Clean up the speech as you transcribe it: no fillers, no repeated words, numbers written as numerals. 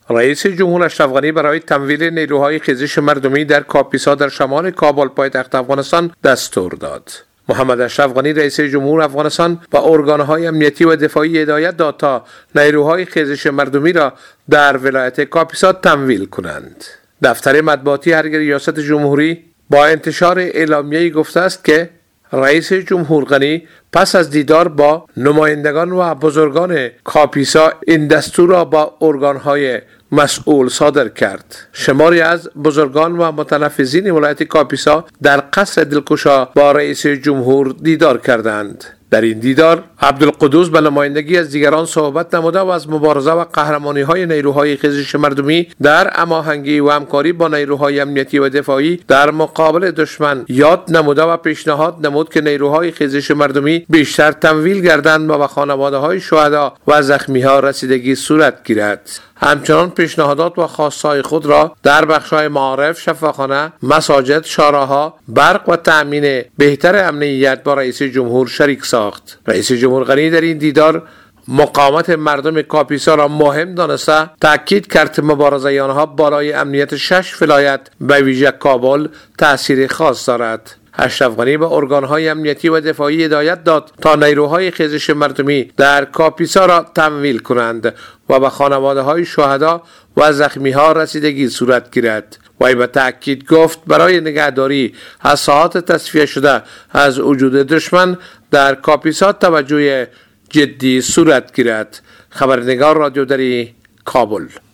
رئیس جمهور اشرف غنی برای تمویل نیروهای خیزش مردمی در کاپیسا در شمال کابل پایتخت افغانستان دستور داد. محمد اشرف غنی رئیس جمهور افغانستان و ارگانهای امنیتی و دفاعی هدایت داد تا نیروهای خیزش مردمی را در ولایت کاپیسا تمویل کنند. دفتر مطبوعاتی هرگ ریاست جمهوری با انتشار اعلامیه‌ای گفته است که رئیس جمهور غنی پس از دیدار با نمایندگان و بزرگان کاپیسا این دستور را با ارگانهای مسئول صادر کرد. شماری از بزرگان و متنفذین ولایت کاپیسا در قصر دلکشا با رئیس جمهور دیدار کردند. در این دیدار عبدالقدوس به نمایندگی از دیگران صحبت نموده و از مبارزه و قهرمانی‌های نیروهای خیزش مردمی در هماهنگی و همکاری با نیروهای امنیتی و دفاعی در مقابل دشمن یاد نموده و پیشنهاد نمود که نیروهای خیزش مردمی بیشتر تمویل گردند و به خانواده‌های شهدا و زخمی‌ها رسیدگی صورت گیرد. همچنان پیشنهادات و خواستهای خود را در بخش‌های معارف، شفاخانه، مساجد، شاراها، برق و تأمین بهتر امنیت با رئیس جمهور شریک ساخت. رئیس جمهور غنی در این دیدار مقاومت مردم کاپیسا را مهم دانسته تاکید کرد مبارزه آنها بالای امنیت 6 ولایت به ویژه کابل تأثیر خاص دارد. اشرف غنی به ارگانهای امنیتی و دفاعی هدایت داد تا نیروهای خیزش مردمی در کاپیسا را تمویل کنند و به خانواده‌های شهدا و زخمی‌ها رسیدگی صورت گیرد. وی به تأکید گفت برای نگهداری از ساحات تصفیه شده از وجود دشمن در کاپیسا توجه جدی صورت گیرد. خبرنگار رادیو دری کابل.